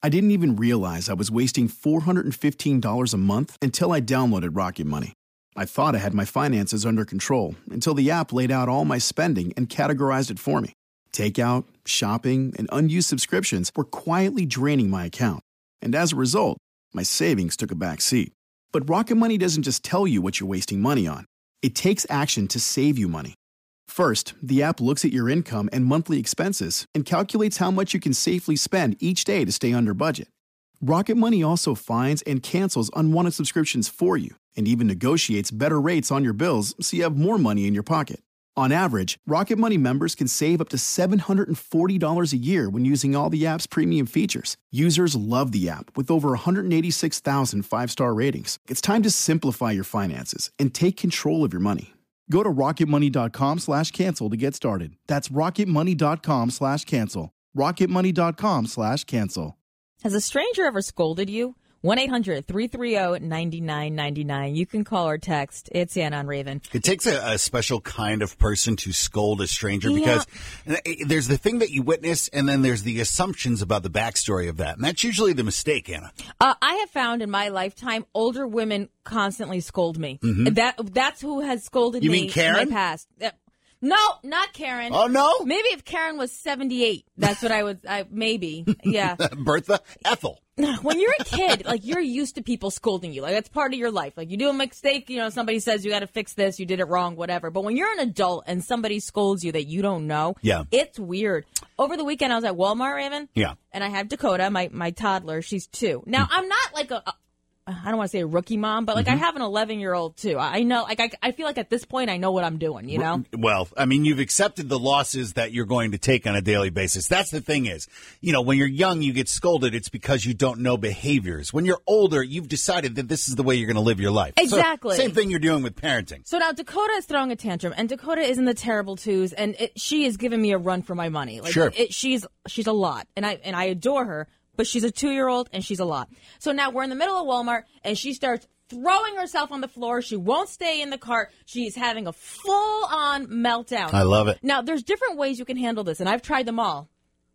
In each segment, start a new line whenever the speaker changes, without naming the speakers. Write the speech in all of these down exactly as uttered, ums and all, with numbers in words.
I didn't even realize I was wasting four hundred fifteen dollars a month until I downloaded Rocket Money. I thought I had my finances under control until the app laid out all my spending and categorized it for me. Takeout, shopping, and unused subscriptions were quietly draining my account. And as a result, my savings took a back seat. But Rocket Money doesn't just tell you what you're wasting money on. It takes action to save you money. First, the app looks at your income and monthly expenses and calculates how much you can safely spend each day to stay under budget. Rocket Money also finds and cancels unwanted subscriptions for you and even negotiates better rates on your bills so you have more money in your pocket. On average, Rocket Money members can save up to seven hundred forty dollars a year when using all the app's premium features. Users love the app with over one hundred eighty-six thousand five-star ratings. It's time to simplify your finances and take control of your money. Go to rocketmoney.com slash cancel to get started. That's rocketmoney.com slash cancel. rocketmoney.com slash cancel.
Has a stranger ever scolded you? one eight hundred three three zero nine nine nine nine. You can call or text. It's Anna on Raven.
It takes a, a special kind of person to scold a stranger
Yeah.
because there's the thing that you witness and then there's the assumptions about the backstory of that. And that's usually the mistake, Anna.
Uh, I have found in my lifetime, older women constantly scold me.
Mhm.
That That's who has scolded
You
me
mean Karen?
in my past. Uh, No, not Karen.
Oh, no?
Maybe if Karen was seventy-eight, that's what I would, I, maybe, yeah.
Bertha, Ethel.
When you're a kid, like, you're used to people scolding you. Like, that's part of your life. Like, you do a mistake, you know, somebody says you got to fix this, you did it wrong, whatever. But when you're an adult and somebody scolds you that you don't know,
Yeah.
it's weird. Over the weekend, I was at Walmart, Raven.
Yeah.
And I had Dakota, my, my toddler. She's two. Now, I'm not like a, a I don't want to say a rookie mom, but like
Mm-hmm.
I have an eleven-year-old too. I know, like I, I feel like at this point I know what I'm doing, you know?
Well, I mean, you've accepted the losses that you're going to take on a daily basis. That's the thing is, you know, when you're young, you get scolded. It's because you don't know behaviors. When you're older, you've decided that this is the way you're going to live your life. So,
Exactly.
same thing you're doing with parenting.
So now Dakota is throwing a tantrum, and Dakota is in the terrible twos, and it, she is giving me a run for my money. Like,
Sure.
It, she's she's a lot, and I and I adore her, but she's a two-year-old, and she's a lot. So now we're in the middle of Walmart, and she starts throwing herself on the floor. She won't stay in the cart. She's having a full-on meltdown.
I love it.
Now, there's different ways you can handle this, and I've tried them all.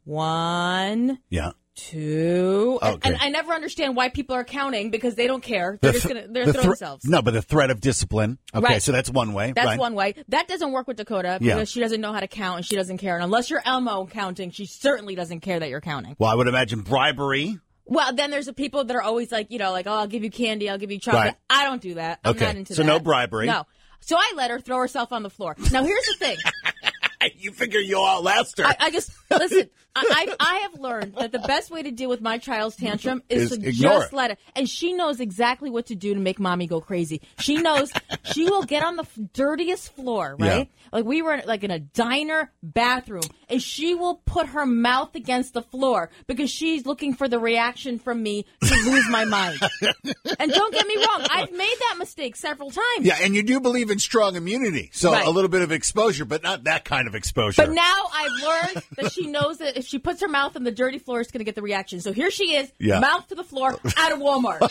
One,
Yeah.
two, and-
Okay.
and I never understand why people are counting because they don't care. They're
The
just
th-
gonna they're
the
throw
thre-
themselves.
No, but the threat of discipline. Okay,
Right.
so that's one way.
That's
right?
one way. That doesn't work with Dakota because
Yeah.
she doesn't know how to count and she doesn't care. And unless you're Elmo counting, she certainly doesn't care that you're counting.
Well, I would imagine bribery.
Well, then there's the people that are always like, you know, like, oh, I'll give you candy, I'll give you chocolate.
Right.
I don't do that. I'm
Okay,
not into
so
that.
no bribery.
No. So I let her throw herself on the floor. Now, here's the thing.
You figure you'll outlast her.
I, I just, listen, I, I I have learned that the best way to deal with my child's tantrum is,
Is
to
ignore
just
it.
let it. And she knows exactly what to do to make mommy go crazy. She knows she will get on the f- dirtiest floor, right?
Yeah.
Like we were like in a diner bathroom, and she will put her mouth against the floor because she's looking for the reaction from me to lose my mind. And don't get me wrong, I've made that mistake several times.
Yeah, and you do believe in strong immunity. So
Right.
a little bit of exposure, but not that kind of exposure.
But now I've learned that she knows that if she puts her mouth on the dirty floor, it's going to get the reaction. So here she is,
Yeah.
mouth to the floor, out of Walmart.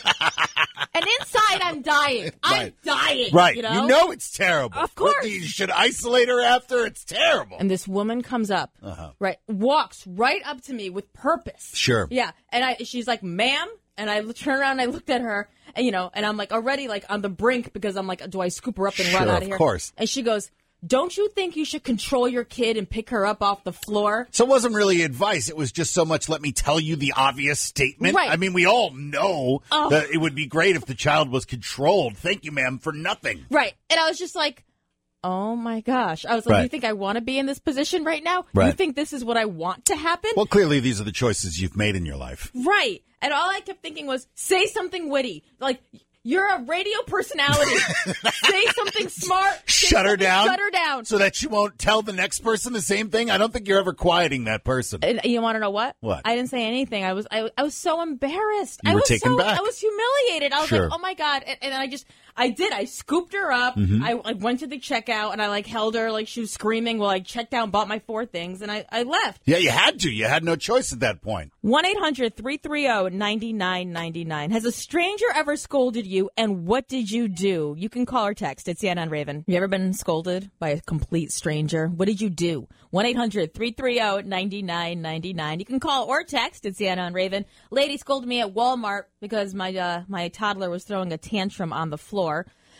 And inside, I'm dying. I'm
Right.
dying.
Right.
You know?
it's terrible.
Of course.
What, you should isolate her after. It's terrible.
And this woman comes up,
Uh-huh.
right, walks right up to me with purpose.
Sure.
Yeah. And I, she's like, ma'am. And I turned around and I looked at her, and, you know, and I'm like already like on the brink because I'm like, do I scoop her up and run
Sure,
out
of
of here?
course.
And she goes, don't you think you should control your kid and pick her up off the floor?
So it wasn't really advice. It was just so much, let me tell you the obvious statement.
Right.
I mean, we all know
Oh.
that it would be great if the child was controlled. Thank you, ma'am, for nothing.
Right. And I was just like, oh my gosh. I was like,
Right.
you think I want to be in this position right now? You
Right.
think this is what I want to happen?
Well, clearly these are the choices you've made in your life.
Right. And all I kept thinking was, say something witty. Like, you're a radio personality. Say something smart. Say
Shut her
something-
down.
Shut her down.
So that she won't tell the next person the same thing? I don't think you're ever quieting that person.
And you want to know what?
What?
I didn't say anything. I was I, I was so embarrassed.
You
I
were
was
taken
so
back.
I was humiliated. I was
Sure.
like, oh my God. And, and I just I did. I scooped her up.
Mm-hmm.
I, I went to the checkout, and I, like, held her like she was screaming while I checked out and bought my four things, and I, I left.
Yeah, you had to. You had no choice at that point.
one eight hundred three three zero nine nine nine nine. Has a stranger ever scolded you, and what did you do? You can call or text. It's Sienna and Raven. You ever been scolded by a complete stranger? What did you do? one eight hundred three three zero nine nine nine nine. You can call or text. It's Sienna and Raven. Lady scolded me at Walmart because my uh, my toddler was throwing a tantrum on the floor.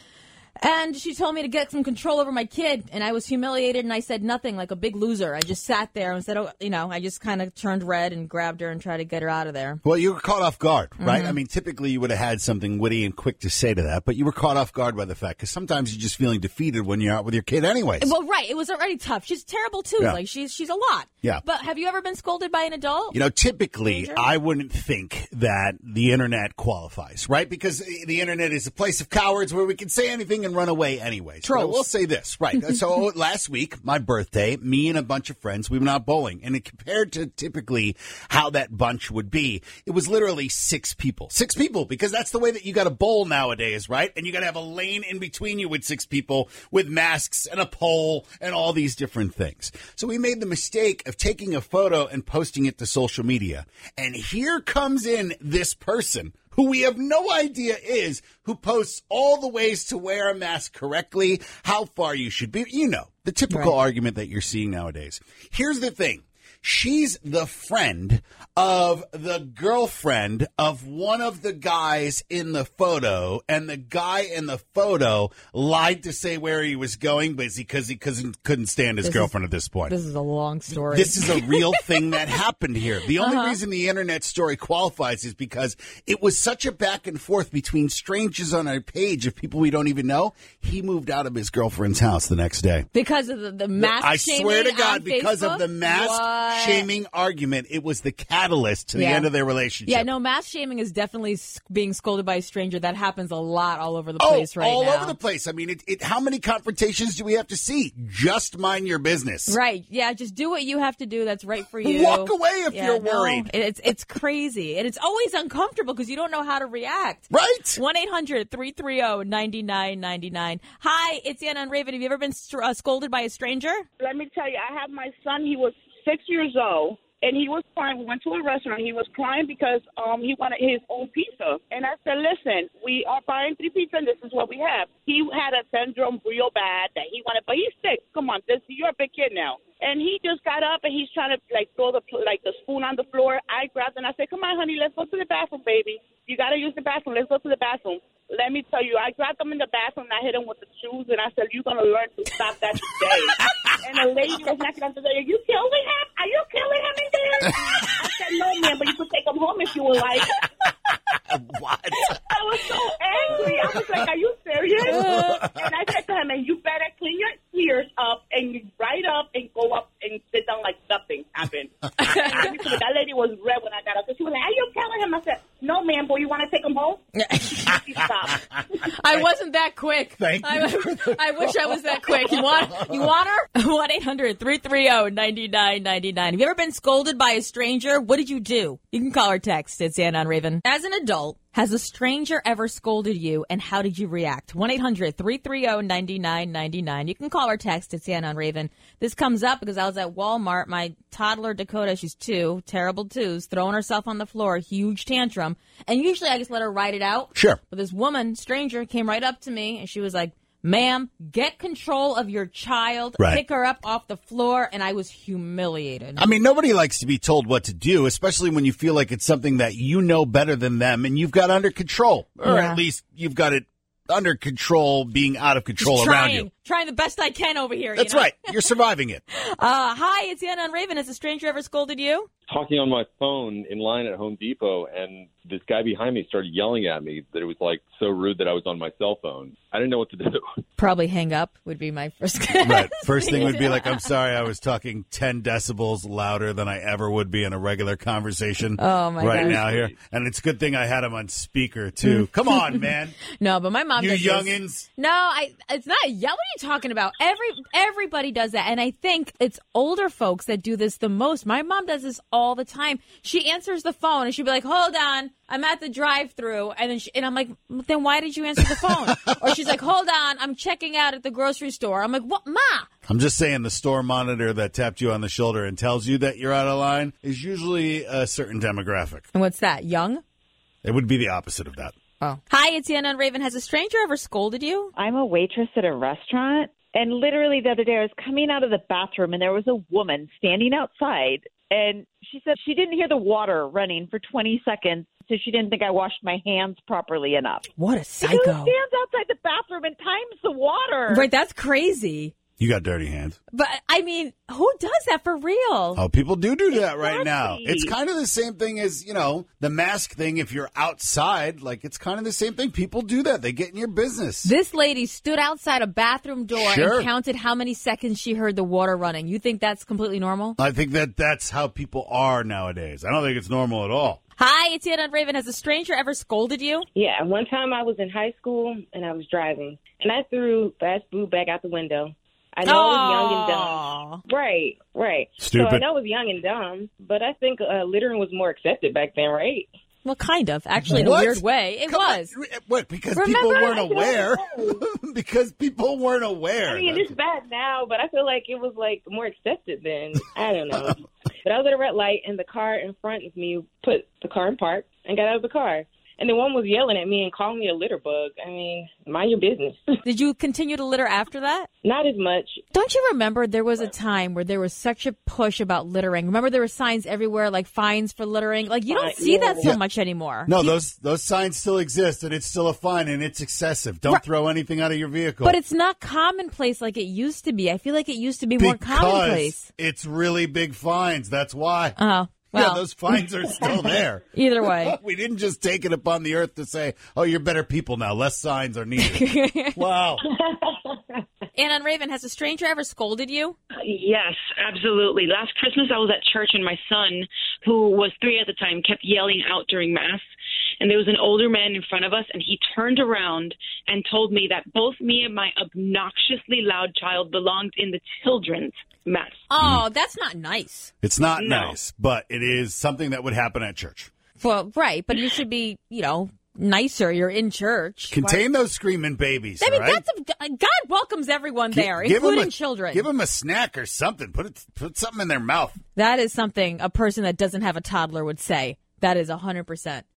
And she told me to get some control over my kid, and I was humiliated, and I said nothing, like a big loser. I just sat there and said, oh, you know, I just kind of turned red and grabbed her and tried to get her out of there.
Well, you were caught off guard, right?
Mm-hmm.
I mean, typically you would have had something witty and quick to say to that, but you were caught off guard by the fact, because sometimes you're just feeling defeated when you're out with your kid anyways.
Well, right. It was already tough. She's terrible, too.
Yeah.
Like, she's she's a lot.
Yeah.
But have you ever been scolded by an adult?
You know, typically,
Stranger?
I wouldn't think that the internet qualifies, right? Because the internet is a place of cowards where we can say anything and run away anyways.
Trolls.
But we'll say this, right? So last week, my birthday, me and a bunch of friends, we went out bowling. And it compared to typically how that bunch would be, it was literally six people. Six people, because that's the way that you got to bowl nowadays, right? And you got to have a lane in between you with six people with masks and a pole and all these different things. So we made the mistake of taking a photo and posting it to social media. And here comes in this person who we have no idea is, who posts all the ways to wear a mask correctly, how far you should be. You know, the typical
Right.
argument that you're seeing nowadays. Here's the thing. She's the friend of the girlfriend of one of the guys in the photo, and the guy in the photo lied to say where he was going because he, because he couldn't stand his
This
girlfriend
is-
at this point.
This is a long story.
This is a real thing that happened here. The only
Uh-huh.
reason the internet story qualifies is because it was such a back and forth between strangers on our page of people we don't even know. He moved out of his girlfriend's house the next day.
Because of the, the mask
I
shaming
swear to
on
God, because
Facebook?
of the mask
What?
shaming argument, it was the catalyst to the
Yeah.
end of their relationship.
Yeah, no, mask shaming is definitely s- being scolded by a stranger. That happens a lot all over the
Oh,
place right
all
now.
over the place. I mean, it, it, how many confrontations do we have to see? Just mind your business.
Right. Yeah, just do what you have to do that's right for you.
Walk away if
Yeah,
you're
no,
worried.
it's it's crazy. And it's always uncomfortable because you don't know how to react.
Right?
one eight hundred three three zero nine nine nine nine. Hi, it's Anna and Raven. Have you ever been str- uh, scolded by a stranger?
Let me tell you, I have my son. He was six years old, and he was crying. We went to a restaurant. He was crying because um he wanted his own pizza. And I said, listen, we are buying three pizzas, and this is what we have. He had a syndrome real bad that he wanted, but he's six. Come on, this you're a big kid now. And he just got up, and he's trying to, like, throw the like the spoon on the floor. I grabbed him, and I said, come on, honey, let's go to the bathroom, baby. You got to use the bathroom. Let's go to the bathroom. Let me tell you, I grabbed him in the bathroom, and I hit him with the shoes, and I said, you're going to learn to stop that today. And the lady was knocking on the door, are you killing him? Are you killing him in there? I said, no, man, but you could take him home if you would like.
What?
I was so angry. I was like, are you serious? And I said to him, and you better clean your ears up and you right up and go up and sit down like nothing happened. And that lady was red when I got up. So she was like, are you killing him? I said, no, man, boy, you want to take him home? She stopped.
I wasn't that quick.
Thank
I,
you.
I wish I was that quick. You want you want her? one eight hundred three three zero nine nine nine nine. Have you ever been scolded by a stranger? What did you do? You can call or text. It's Anna and Raven. As an adult, has a stranger ever scolded you, and how did you react? one eight hundred three three zero nine nine nine nine. You can call or text. It's Anna and Raven. This comes up because I was at Walmart. My toddler, Dakota, she's two, terrible twos, throwing herself on the floor, huge tantrum. And usually I just let her ride it out.
Sure.
But this woman, stranger, came right up to me, and she was like, ma'am, get control of your child.
Right.
Pick her up off the floor. And I was humiliated.
I mean, nobody likes to be told what to do, especially when you feel like it's something that you know better than them and you've got under control. Or
Yeah.
at least you've got it under control, being out of control
Just
around
trying,
you.
Trying the best I can over here.
That's
you know?
right. You're surviving it.
Uh, hi, it's Anna and Raven. Has a stranger ever scolded you?
Talking on my phone in line at Home Depot, and this guy behind me started yelling at me that it was like so rude that I was on my cell phone. I didn't know what to do.
Probably hang up would be my first
Right. First thing would be like, I'm sorry, I was talking ten decibels louder than I ever would be in a regular conversation
Oh, my
right
gosh.
now here. And it's a good thing I had him on speaker, too. Come on, man.
No, but my mom
You
does this.
youngins.
No, I. It's not a yell. What are you talking about? Every Everybody does that. And I think it's older folks that do this the most. My mom does this all the time. She answers the phone and she'll be like, hold on, I'm at the drive-thru. And then she, and I'm like, then why did you answer the phone? Or she's like, hold on, I'm checking out at the grocery store. I'm like, what, Ma?
I'm just saying the store monitor that tapped you on the shoulder and tells you that you're out of line is usually a certain demographic.
And what's that, young?
It would be the opposite of that.
Oh. Hi, it's Yana and Raven. Has a stranger ever scolded you?
I'm a waitress at a restaurant, and literally the other day I was coming out of the bathroom, and there was a woman standing outside, and she said she didn't hear the water running for twenty seconds, so she didn't think I washed my hands properly enough.
What a psycho.
Who stands outside the bathroom and times the water?
Right, that's crazy.
You got dirty hands.
But, I mean, who does that for real?
Oh, people do do that right
Exactly.
now. It's kind of the same thing as, you know, the mask thing. If you're outside, like, it's kind of the same thing. People do that. They get in your business.
This lady stood outside a bathroom door
Sure.
and counted how many seconds she heard the water running. You think that's completely normal?
I think that that's how people are nowadays. I don't think it's normal at all.
Hi, it's Yana and Raven. Has a stranger ever scolded you?
Yeah, one time I was in high school and I was driving, and I threw fast food back out the window. I know I was young and dumb. Right, right.
Stupid.
So I know I was young and dumb, but I think uh, littering was more accepted back then, right?
Well, kind of. Actually, in
What?
a weird way. It
Come
was.
on. What? Because
Remember?
people weren't
I don't
aware.
know.
Because people weren't aware.
I mean,
That's-
it's bad now, but I feel like it was like more accepted then. I don't know. But I was at a red light, and the car in front of me put the car in park and got out of the car. And the one was yelling at me and calling me a litter bug. I mean, mind your business.
Did you continue to litter after that?
Not as much.
Don't you remember there was a time where there was such a push about littering? Remember there were signs everywhere like fines for littering? Like you don't
Uh,
see that so
yeah.
much anymore.
No, those those signs still exist, and it's still a fine, and it's excessive. Don't
Right.
throw anything out of your vehicle.
But it's not commonplace like it used to be. I feel like it used to be more
because
commonplace.
it's really big fines. That's why.
Oh, well,
yeah, those fines are still there.
either way.
We didn't just take it upon the earth to say, "Oh, you're better people now. Less signs are needed." Wow.
Anna and Raven, has a stranger ever scolded you?
Yes, absolutely. Last Christmas, I was at church, and my son, who was three at the time, kept yelling out during Mass. And there was an older man in front of us, and he turned around and told me that both me and my obnoxiously loud child belonged in the children's Mass.
Oh, that's not nice.
It's not
No.
nice, but it is something that would happen at church.
Well, right, but you should be, you know, nicer. You're in church.
Contain those screaming babies.
I mean,
all right?
that's a, God welcomes everyone
Gi-
there,
give 'em
including
a-
children.
Give them a snack or something. Put it, put something in their mouth.
That is something a person that doesn't have a toddler would say. That is one hundred percent.